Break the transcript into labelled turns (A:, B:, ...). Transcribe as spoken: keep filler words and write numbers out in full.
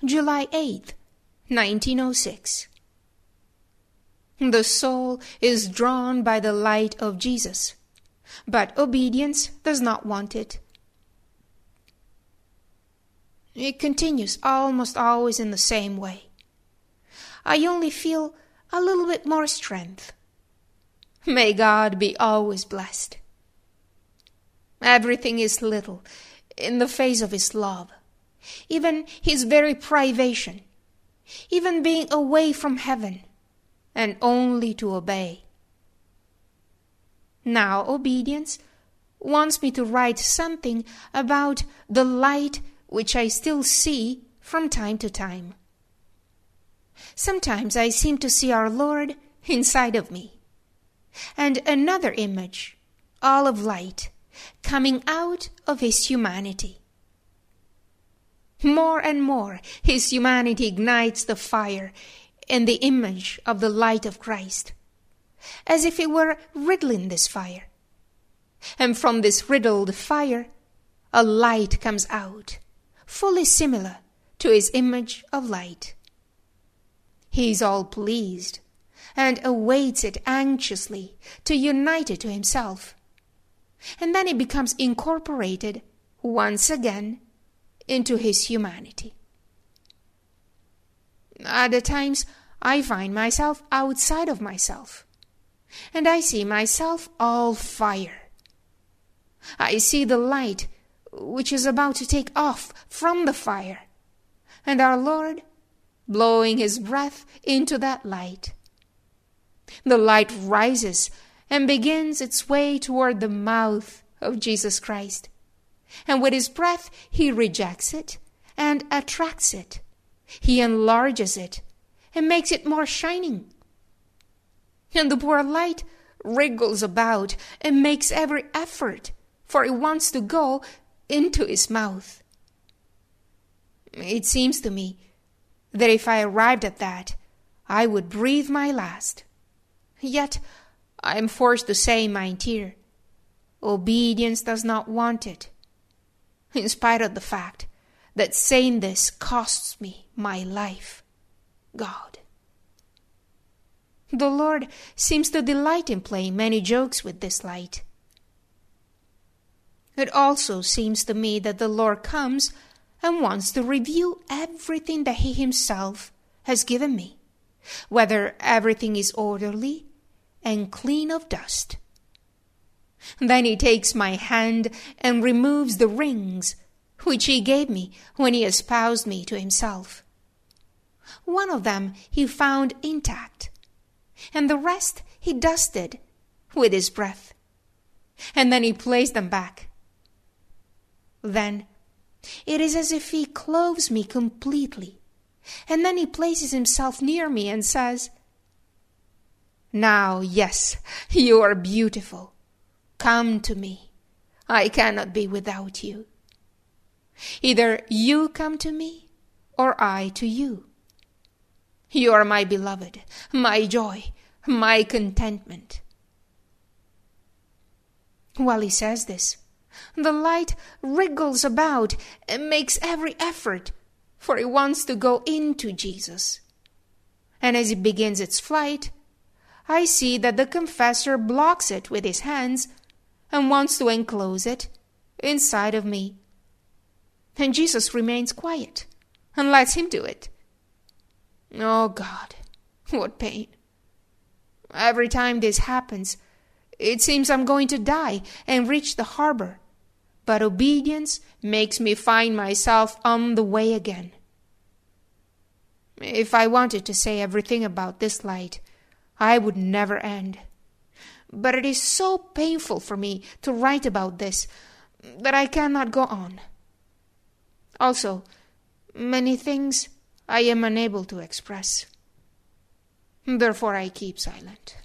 A: July eighth, nineteen oh six. The soul is drawn by the light of Jesus, but obedience does not want it. It continues almost always in the same way. I only feel a little bit more strength. May God be always blessed. Everything is little in the face of His love, even His very privation, even being away from heaven, and only to obey. Now obedience wants me to write something about the light which I still see from time to time. Sometimes I seem to see our Lord inside of me, and another image, all of light, coming out of His humanity. More and more, His humanity ignites the fire in the image of the light of Christ, as if it were riddling this fire. And from this riddled fire, a light comes out, fully similar to His image of light. He is all pleased, and awaits it anxiously to unite it to Himself. And then it becomes incorporated once again into His humanity. Other times I find myself outside of myself, and I see myself all fire. I see the light which is about to take off from the fire, and our Lord blowing His breath into that light. The light rises and begins its way toward the mouth of Jesus Christ, and with His breath He rejects it and attracts it. He enlarges it and makes it more shining. And the poor light wriggles about and makes every effort, for it wants to go into His mouth. It seems to me that if I arrived at that, I would breathe my last. Yet I am forced to say in my interior, obedience does not want it, in spite of the fact that saying this costs me my life. God. The Lord seems to delight in playing many jokes with this light. It also seems to me that the Lord comes and wants to review everything that He Himself has given me, whether everything is orderly and clean of dust. Then He takes my hand and removes the rings which He gave me when He espoused me to Himself. One of them He found intact, and the rest He dusted with His breath, and then He placed them back. Then it is as if He clothes me completely, and then He places Himself near me and says, "Now, yes, you are beautiful. Come to me. I cannot be without you. Either you come to me, or I to you. You are my beloved, my joy, my contentment." While He says this, the light wriggles about and makes every effort, for it wants to go into Jesus. And as it begins its flight, I see that the confessor blocks it with his hands and wants to enclose it inside of me. And Jesus remains quiet and lets him do it. Oh God, what pain. Every time this happens, it seems I'm going to die and reach the harbor. But obedience makes me find myself on the way again. If I wanted to say everything about this light, I would never end. But it is so painful for me to write about this that I cannot go on. Also, many things I am unable to express. Therefore I keep silent.